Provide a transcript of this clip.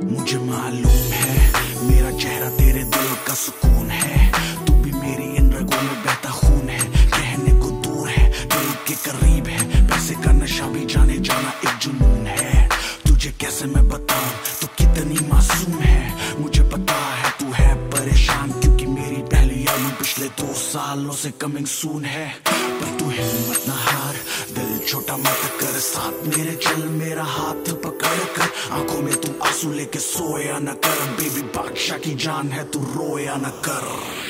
मुझे मालूम है मेरा चेहरा तेरे दिल का सुकून है, तू भी मेरी इन रगों में बहता खून है। कहने को दूर है दिल के करीब है, पैसे का नशा भी जाने जाना एक जुनून है। तुझे कैसे मैं बताऊं तू कितनी मासूम है, मुझे पता है तू है परेशान क्योंकि मेरी पहली एल्बम पिछले 2 सालों से कमिंग सून है। पर तू हिम्मत ना हार, दिल छोटा मत कर, साथ मेरे चल मेरा हाथ पकड़ कर। आंखों में तू आंसू लेके सोया न कर, बेबी बादशाह की जान है तू रोया न कर।